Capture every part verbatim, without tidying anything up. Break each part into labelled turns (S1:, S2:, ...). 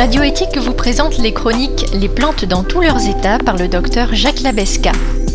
S1: Radio Éthique vous présente les chroniques Les plantes dans tous leurs états par le docteur Jacques Labesca.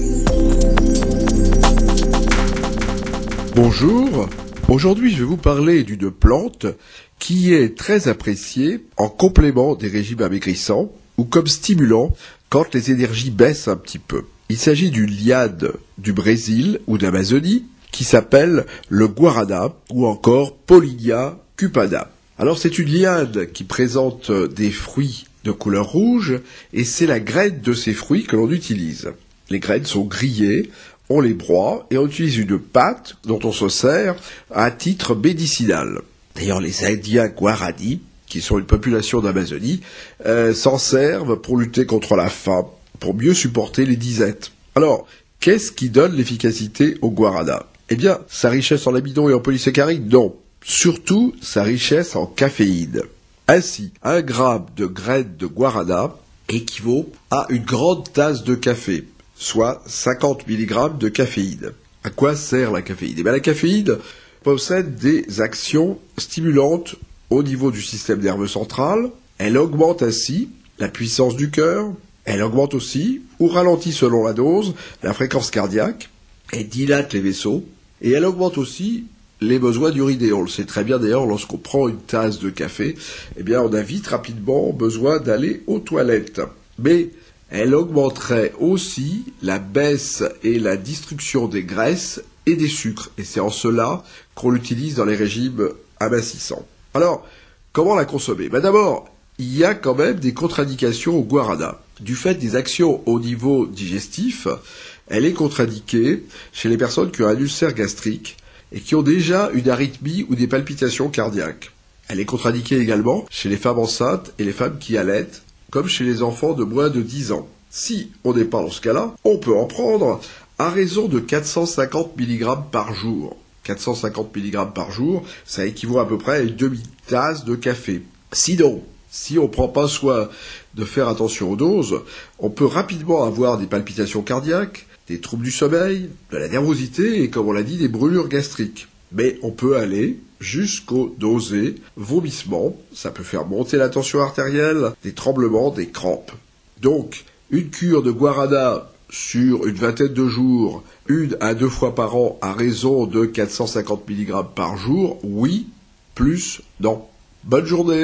S2: Bonjour, aujourd'hui je vais vous parler d'une plante qui est très appréciée en complément des régimes amaigrissants ou comme stimulant quand les énergies baissent un petit peu. Il s'agit d'une liane du Brésil ou d'Amazonie qui s'appelle le guarana ou encore Paullinia cupada. Alors c'est une liane qui présente des fruits de couleur rouge et c'est la graine de ces fruits que l'on utilise. Les graines sont grillées, on les broie et on utilise une pâte dont on se sert à titre médicinal. D'ailleurs les Indiens Guarani, qui sont une population d'Amazonie, euh, s'en servent pour lutter contre la faim, pour mieux supporter les disettes. Alors, qu'est-ce qui donne l'efficacité au guarana ? Eh bien, sa richesse en amidon et en polysaccharides, non. Surtout, sa richesse en caféine. Ainsi, un gramme de graines de guarana équivaut à une grande tasse de café, soit cinquante milligrammes de caféine. À quoi sert la caféine ? Eh bien, la caféine possède des actions stimulantes au niveau du système nerveux central. Elle augmente ainsi la puissance du cœur. Elle augmente aussi, ou ralentit selon la dose, la fréquence cardiaque. Elle dilate les vaisseaux. Et elle augmente aussi les besoins d'urinée. On le sait très bien d'ailleurs, lorsqu'on prend une tasse de café, eh bien on a vite rapidement besoin d'aller aux toilettes. Mais elle augmenterait aussi la baisse et la destruction des graisses et des sucres. Et c'est en cela qu'on l'utilise dans les régimes amincissants. Alors, comment la consommer ? Ben d'abord, il y a quand même des contre-indications au guarana. Du fait des actions au niveau digestif, elle est contre-indiquée chez les personnes qui ont un ulcère gastrique et qui ont déjà une arythmie ou des palpitations cardiaques. Elle est contre-indiquée également chez les femmes enceintes et les femmes qui allaitent, comme chez les enfants de moins de dix ans. Si on n'est pas dans ce cas-là, on peut en prendre à raison de quatre cent cinquante milligrammes par jour. quatre cent cinquante milligrammes par jour, ça équivaut à peu près à une demi-tasse de café. Sinon, si on ne prend pas soin de faire attention aux doses, on peut rapidement avoir des palpitations cardiaques, des troubles du sommeil, de la nervosité et, comme on l'a dit, des brûlures gastriques. Mais on peut aller jusqu'aux nausées, vomissements, ça peut faire monter la tension artérielle, des tremblements, des crampes. Donc, une cure de guarana sur une vingtaine de jours, une à deux fois par an, à raison de quatre cent cinquante milligrammes par jour, oui, plus, non. Bonne journée.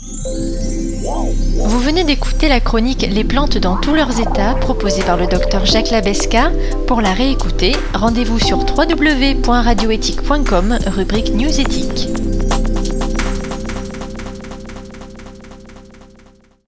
S1: Vous venez d'écouter la chronique Les plantes dans tous leurs états proposée par le docteur Jacques Labesca. Pour la réécouter, rendez-vous sur w w w point radio éthique point com, rubrique News Éthique.